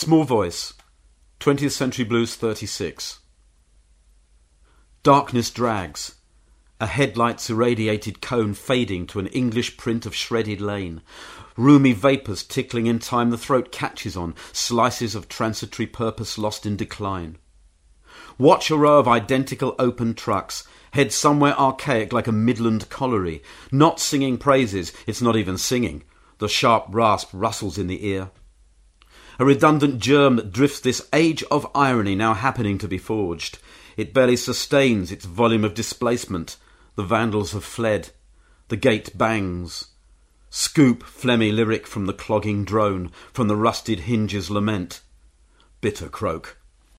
Small Voice, 20th Century Blues 36. Darkness drags, a headlight's irradiated cone fading to an English print of shredded lane. Roomy vapours tickling in time the throat catches on, slices of transitory purpose lost in decline. Watch a row of identical open trucks, head somewhere archaic like a Midland colliery, not singing praises, it's not even singing. The sharp rasp rustles in the ear. A redundant germ that drifts this age of irony now happening to be forged. It barely sustains its volume of displacement. The vandals have fled. The gate bangs. Scoop phlegmy lyric from the clogging drone, from the rusted hinges lament. Bitter croak.